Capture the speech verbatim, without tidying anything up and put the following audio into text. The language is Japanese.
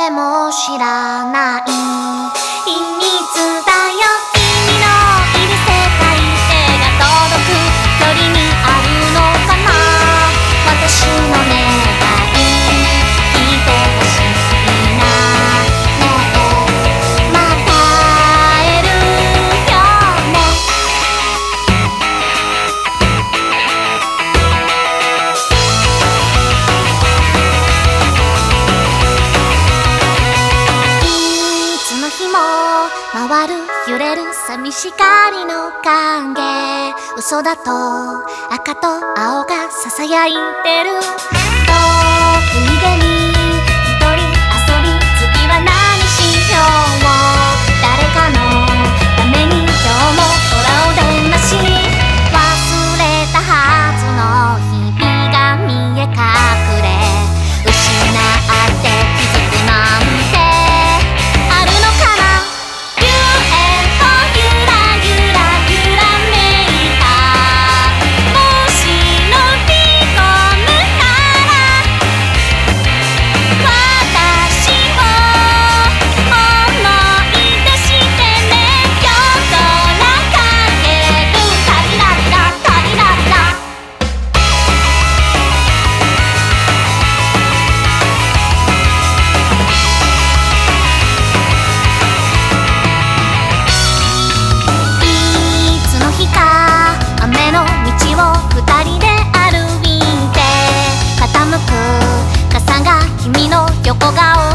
誰も知らない秘密だよ。君のいる世界手が届く距離にあるのかな。私の願い聞いてほしいな。ねえまた会えるよね。いつの日も回る揺れる寂しがりの影、嘘だと赤と青がささやいてる。遠く逃げに一人遊び、次は何しよう。誰かのために今日も空を電話し、忘れたはずの日々が見え隠れ、失って気づくなんてあるのかな。ゆえとゆらゆらゆらめいた星のり込むなら、私を思い出してね。夜空かけるタリラリラタリラリラ。いつの日か雨の道を二人で歩いて、傾く傘が君の横顔